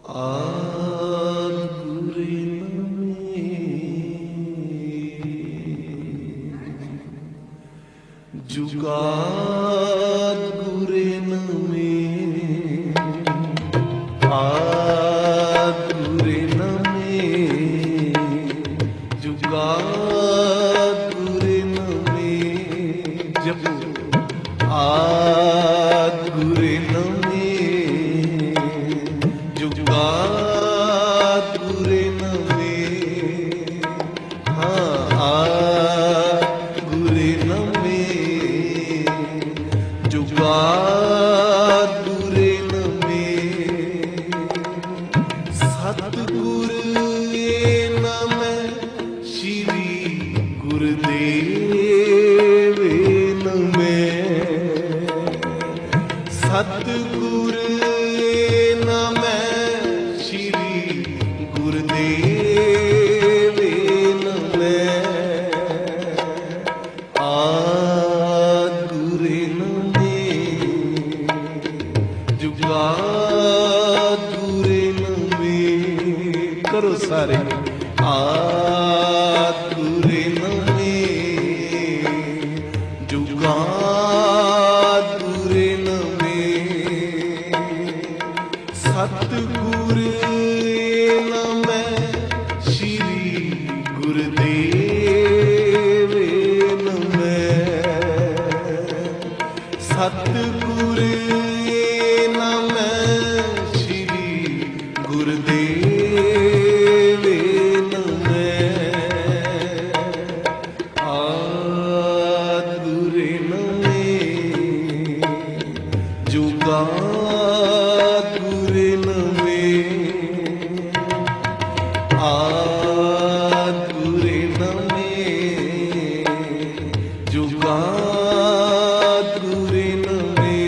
आगुरे नमे जुगाद गुरे नमे आगुरे नमे जुगाद गुरे नमे जपो आगुरे नमे जुगाद गुरे नमे हाँ आगुरे नमे जुगाद गुरे नमे सतगुर नमै श्री गुरुदेव नमै सतगुर नमै श्री गुरुदेव नमै आगुरे नमे जुगाद गुरे नमे करो सारे आगुरे नमे जुगाद गुरे नमे सतगुर नमै श्री गुरुदेव नमै सतगुर नमै श्री गुरुदेव नमै आगुरे नमे जुगाद गुरे नमे आगुरे नमे जुगाद गुरे नमे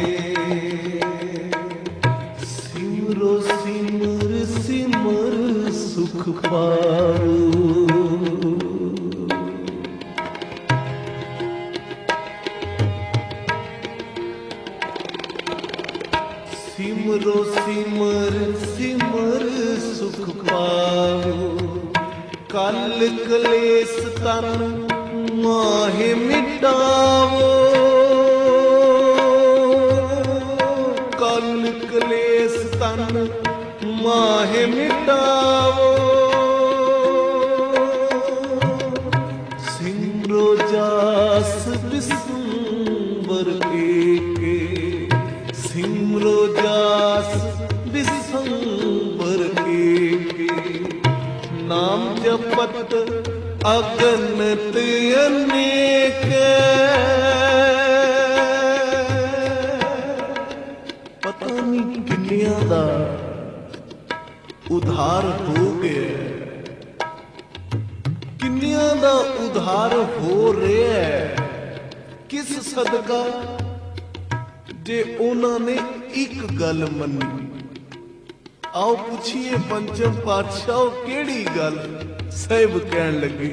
सिमरो सिमर सिमर सुख पाओ सिमरो सिमर सिमर सुख पाओ कल कलेस तन माहे मिटावो कल कलेस तन माहे मिटावो सिमरो जास बिसुंबर के सिमरो जास बिसंबर के नाम जपत अगनत अनेक पता नहीं किन्नियां दा उधार हो गया किन्नियां दा उधार हो रहा है किस सदका जे उन्होंने एक गल मनी आओ पूछिए पंचम पातशाह केड़ी गल साहिब कहन लगे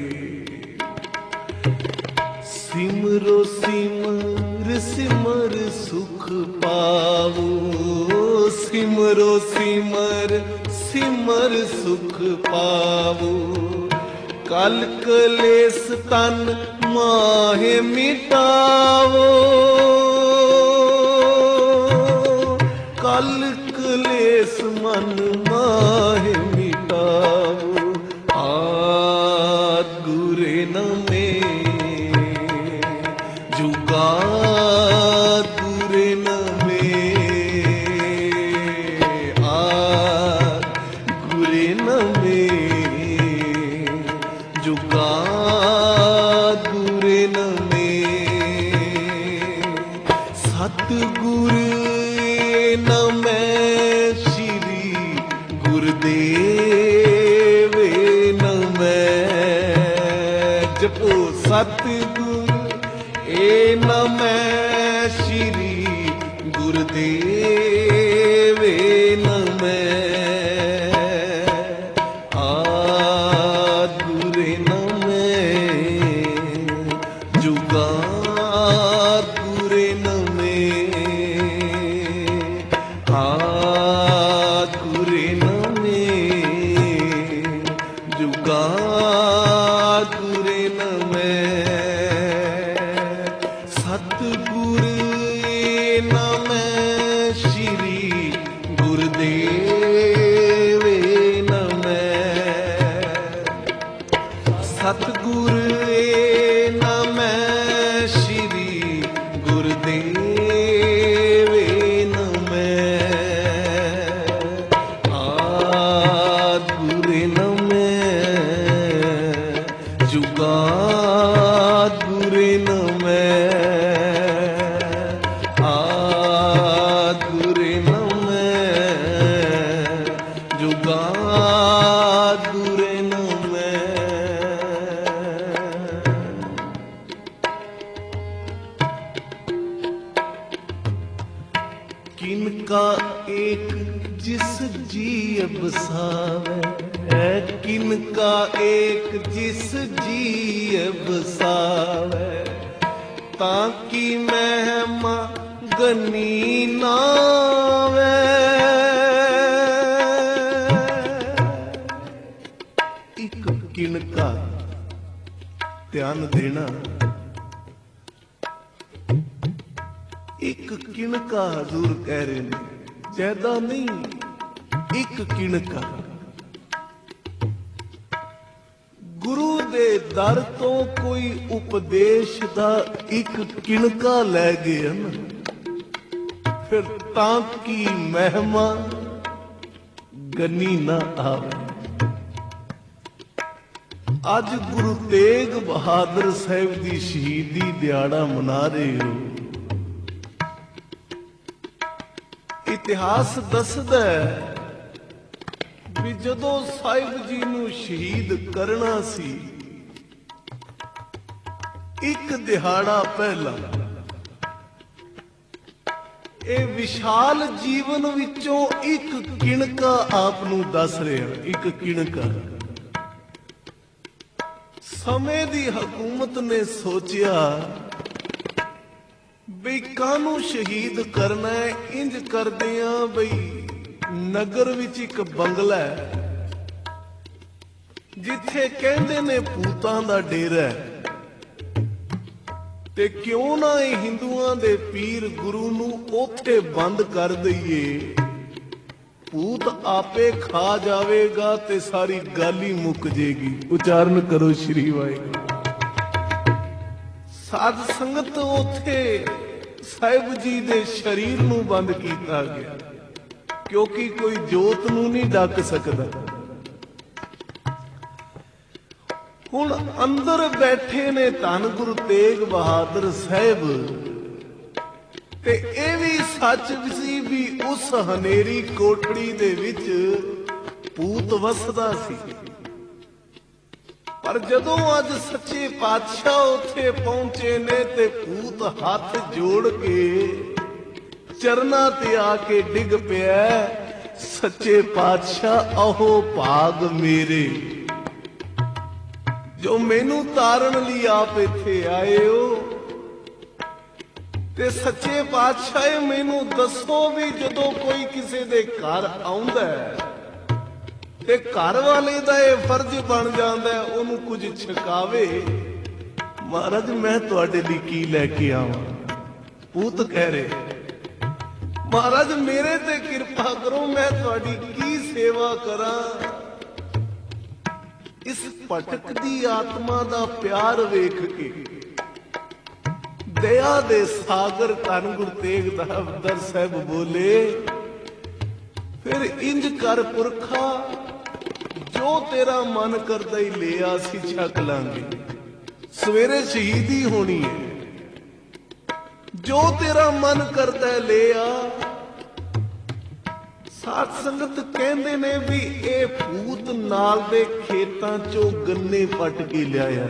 सिमरो सिमर सिमर सुख पाओ सिमरो सिमर सिमर सुख पाओ कल कलेस तन माहे मिटाओ कल कलेस मन माहे मिटाओ आगुरे नमे जुगाद गुरे नमे आगुरे नमे जुगाद गुरे नमे सतगुर नमै श्री गुरुदेव नमै जपो सतगुर नमै श्री गुरुदेव नमै आगुरे नमै जुगाद गुरे नमै आगुरे नमै ਗੁਰਦੇਵ ਨਮੈ। ਸਤਿਗੁਰ ਨਮੈ ਸ਼੍ਰੀ ਗੁਰਦੇਵ ਨਮੈ। ਆਦਿ ਗੁਰ ਨਮੈ ਜੁਗਾਦਿ ਗੁਰ ਨਮੈ। ਆਦਿ ਗੁਰ ਨਮੈ ਜੁਗਾਦਿ ਗੁਰ ਨਮੈ। किनका एक जिस जी बसावे, किनका एक जिस जी बसावे, ताकि महिमा गनी नावे। एक किनका ध्यान देना, एक किणका हजूर कह रहे ने, ज्यादा नहीं, एक किणका। गुरु दे दर तो कोई उपदेश दा एक किणका लै गए न, फिर तां की महिमा गनी ना आवे। अज गुरु तेग बहादुर साहिब दी शहीदी दिहाड़ा मना रहे हो। इतिहास दसदा भी जदों साहिब जी नूं शहीद करना सी, एक दिहाड़ा पहला ए विशाल जीवन विचों एक किणका आप नूं दस रहा। एक किणका समय दी हुकूमत ने सोचिया बई कानू शहीद करना है। इंज करदे आ बई नगर विच एक बंगला है जिथे कहंदे ने भूतां दा डेरा है, ते क्यों ना हिंदुआं दे पीर गुरु नू ओथे बंद कर दईए। भूत आपे खा जावेगा ते सारी गल ही मुक जेगी। उचारण करो श्री वाहिगुरू। साध संगत ओथे साहिब जी दे शरीर नू बंद कीता गया, क्योंकि कोई जोत नू नहीं डक सकदा। हुण अंदर बैठे ने धन गुरु तेग बहादुर साहिब, ते ए भी सच सी भी उस हनेरी कोठड़ी दे विच भूत वसदा सी। पर जदों अज सच्चे पातशाह उत्थे पहुंचे ने ते भूत हाथ जोड़ के चरना ते आके डिग पिया, सच्चे पातशाह अहो भाग मेरे जो मैनू तारण लई आप इत्थे आए हो। ते सच्चे पातशाह मैनू दसो भी जदों कोई किसी दे घर आउंदा है ते घर वाले दा यह फर्ज बन जाता है ओनू कुछ छकावे। महाराज मैं तुहाडे लई की लैके आवां? भूत कह रहे महाराज मेरे ते किरपा करो, मैं तुहाडी की सेवा करां। इस भटकदी आत्मा दा प्यार वेख के दया दे सागर धन गुरु तेग बहादुर साहिब बोले, फिर इंज कर पुरखा जो तेरा मन करदा ही ले आ, असीं छक लांगे। सवेरे शहीदी होनी है, जो तेरा मन करदा है ले आ। साध संगत कहंदे ने भी ये भूत नाल दे खेतां चों गन्ने पट के लिआया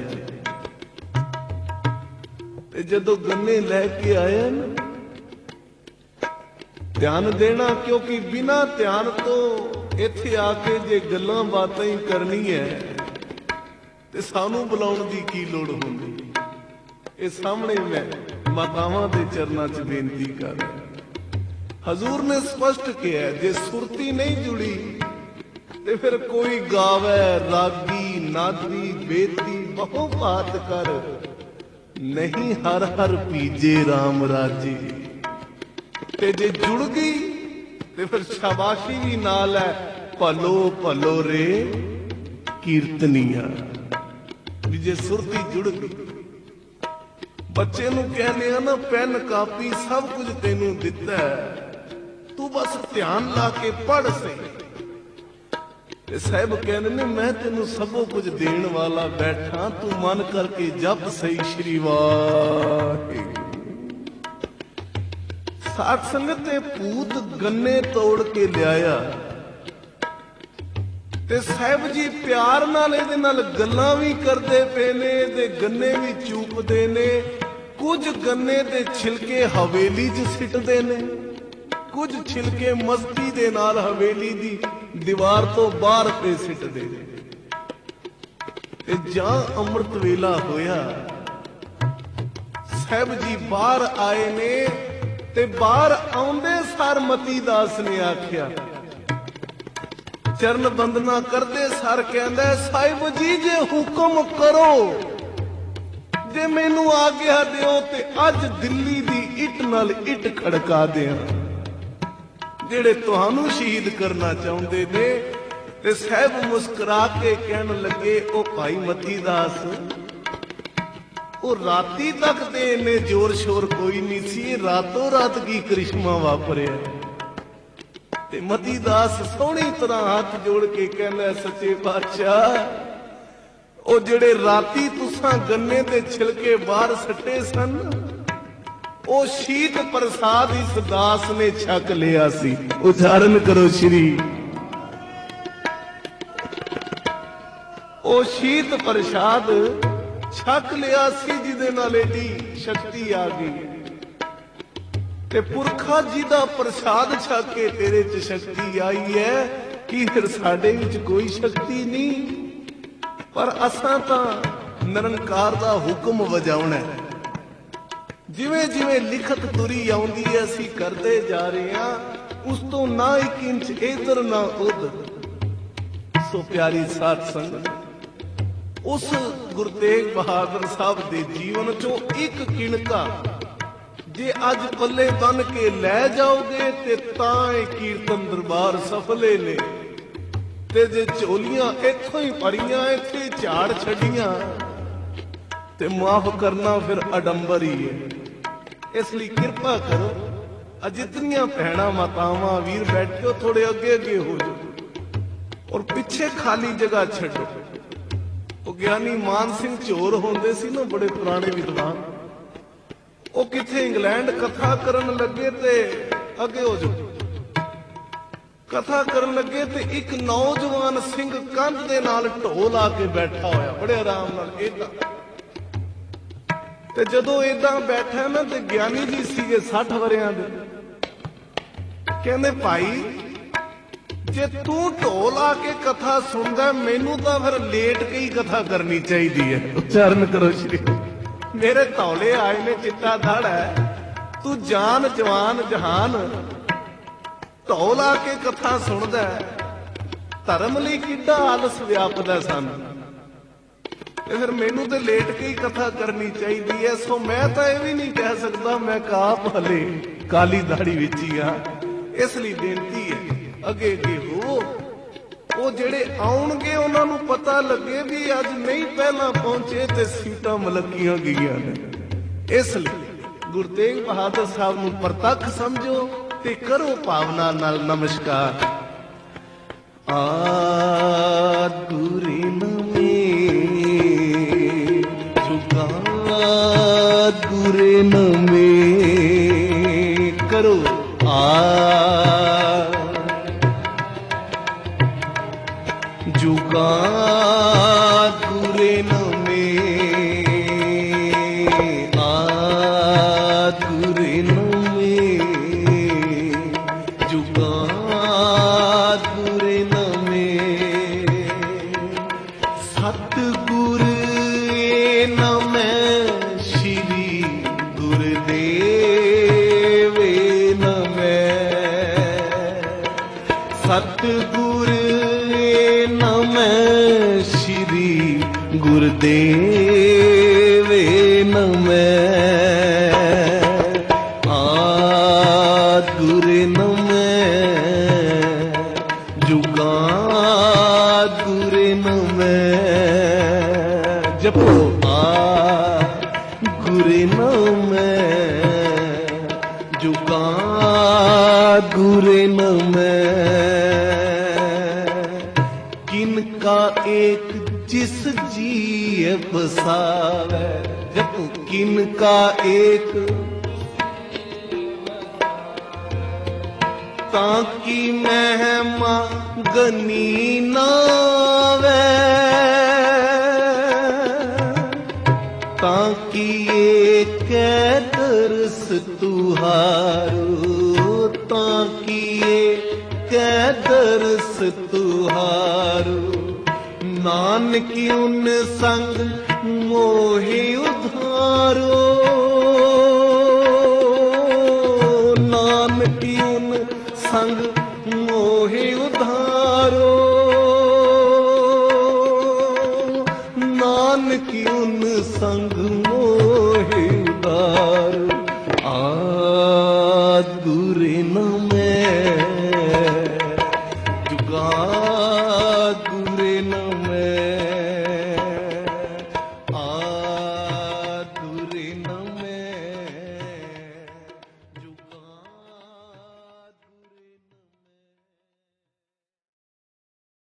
ते जदों गन्ने लैके आया ना, ध्यान देना क्योंकि बिना ध्यान तो इत्थे आके जे गल्लां बातां ही करनी है ते सानू बुलाउण दी की लोड़ होंदी। ये सामने मैं मातावां दे चरनां च बेनती कर रहा। हजूर ने स्पष्ट किया जे सुरती नहीं जुड़ी ते फिर कोई गावे रागी नादी बेदी बहु बात कर, नहीं हर हर पीजे राम राजे। ते जे जुड़ गई ते फिर शाबाशी भी नाल है, भलो भलो रे कीर्तनिया। जे सुरती जुड़ गई, बच्चे नूं कहने ना पेन कापी सब कुछ तेनू दिता है, तू बस ध्यान ला के पढ़ सही। साहब कहने ने मैं तेनू सबो कुछ देण वाला बैठा, तू मन करके जप सही श्री वाहिगुरू। साध संगत ने पूत गन्ने तोड़ के लियाया ते साहब जी प्यार नाल इहदे नाल गल्लां भी करदे पे ने ते गन्ने भी चूपदे ने। कुछ गन्ने दे छिलके हवेली च सिटदे ने, कुछ छिलके मस्ती दे नाल हवेली दी दीवार तो बाहर पे सिटदे ने। ते जां अमृत वेला होया, साहब जी बाहर आए ने ते बाहर आउंदे सार मती दास ने आख्या, चरण बंदना करदे सार कहंदा साहिब जी जे हुक्म करो, जे मैनू आग्या दिओ ते अज दिल्ली दी इट नाल इट खड़का दियां, जेड़े तुहानू शहीद करना चाहुंदे ने। ते साहिब मुस्कुरा के कहन लगे, ओ भाई मती दास, ओ राती तक ते इन्ने जोर शोर कोई नहीं सी, रातों रात की करिश्मा वापरिया। ते मती दास सोहनी तरह हाथ जोड़ के कहना, सच्चे बादशाह, ओ जेड़े राती तुसां गन्ने दे छिलके बाहर सट्टे सन, ओ शीत प्रसाद इस दास ने छक लिया सी। उच्चारण करो श्री। ओ शीत प्रसाद छक लिया सी जिदे नाल एडी शक्ति आ गई। ते पुरखा जी दा प्रसाद छक के तेरे च शक्ति आई है, कि फिर साडे विच कोई शक्ति नहीं, पर असां तां निरंकार दा हुक्म वजाउणा है। जिवें जिवें लिखत तुरी आउंदी है असीं करदे जा रहे हां, उस तो ना एक इंच इधर ना उधर। सो प्यारी साध संगत, उस गुरु तेग बहादुर साहब दे जीवन चों एक किणका जे अज पल्ले बन के लै जाओगे ते तां इह कीर्तन दरबार सफले ने। ते जे झोलियां इत्थों ही भरियां इत्थे झाड़ छड़ियां ते माफ करना फिर अडंबर ही है। इसलिए कृपा करो, जितनियां भैणां मातावां वीर बैठे हो थोड़े अगे अगे हो जाओ और पिछे खाली जगह छड्डो। वो ज्ञानी मान सिंह झोर होंदे सी ना, बड़े पुराने विद्वान, वो किथे इंग्लैंड कथा करन लगे ते अगे हो जाओ। कथा करन लगे ते एक नौजवान सिंह कंध दे नाल ढोल आके बैठा होया, बड़े आराम नाल इदां। ते जदों इदां बैठा ना ते ज्ञानी जी सीगे 60 वरियां दे, कहंदे भाई जे तू ढोल आके कथा सुनदा, मैनू तां फिर लेट के ही कथा करनी चाहिदी है। उच्चारण करो श्री। मेरे तौले आए ने चिट्टा धड़ है, तू जान जवान जहान ढोल आके कथा सुनदा, धर्म लई किड्डा आलस व्यापदा सन, ते फिर मैनू ते लेट के ही कथा करनी चाहिदी है। सो मैं तां इह वी नहीं कह सकदा मैं आप हले काली दाड़ी विच ही हां। इसलिए बेनती है अगे अगे हो, वो जेड़े आउणगे उन्हां नूं पता लगे भी अज नहीं पहला पहुंचे ते सीटां मलकियां गईयां ने। इसलिए गुरु तेग बहादुर साहब नूं प्रतख समझो ते करो भावना नाल नमस्कार। आद गुरे नमे जुगाद गुरे नमे करो जुगाद गुरे नमे आद गुरे नमे जुगाद गुरे नमे सतगुर नमै श्री गुरुदेव नमै सतगुर श्री गुरुदेव नमै आद गुरे नमै जपो आ गुरे नाम जुका गुरे नाम किनका एक जिस जी बसावे जपो किनका एक ताकि महिमा गनी नावे ताकि एक दरस तुहारो ताकि एक दरस तुहारो नानक उन संग मोहे उधारो नानक उन संग